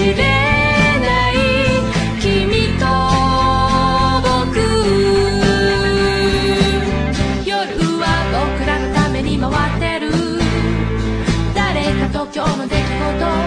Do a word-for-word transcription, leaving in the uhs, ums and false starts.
れない君と僕、夜は僕らのために回ってる誰かと今日の出来事